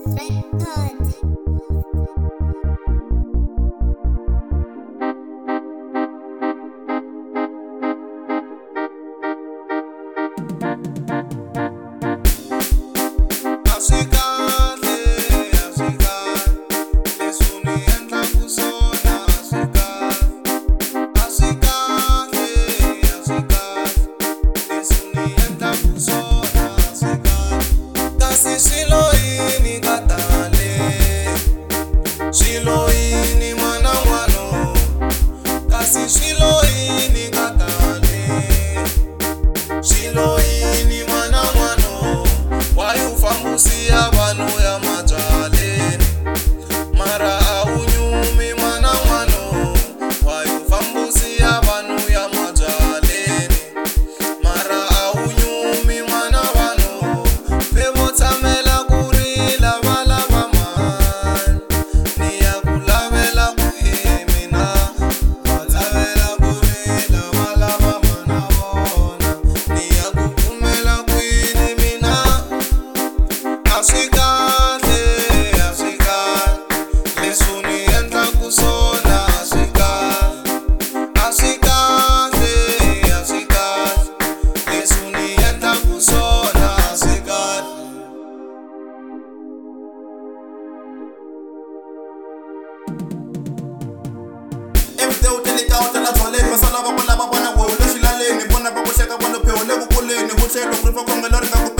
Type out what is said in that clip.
Shiloini mwana wano, kasi Shiloini katale. Shiloini mwana wano, wayufambusia banu ya majale. Mara aunyumi mwana wano, wayufambusia banu ya majale. Mara aunyumi mwana wano, pebo tamela kurila bala baman. Niya kulabela kuhimina, watabela kurila bala bamana bona. Niya kukumela kuhimina. Asikale, asikale, lesuni enta kusona asikale. Asikale, asikale, lesuni enta kusona asikale. Everyday uteleka utela thole masala ba bona ba bona go lo shilaleni bona ba go sheka bona pheo le go koleni go tshelo go fa kongelore ka